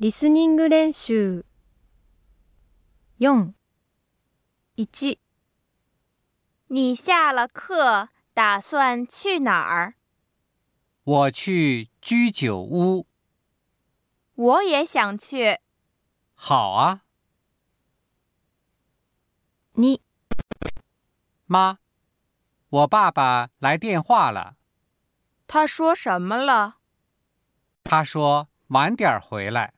リスニング練習。4、1、 你下了课打算去哪儿？ 我去居酒屋。 我也想去。 好啊。 2、 妈，我爸爸来电话了， 他说什么了？ 他说晚点回来。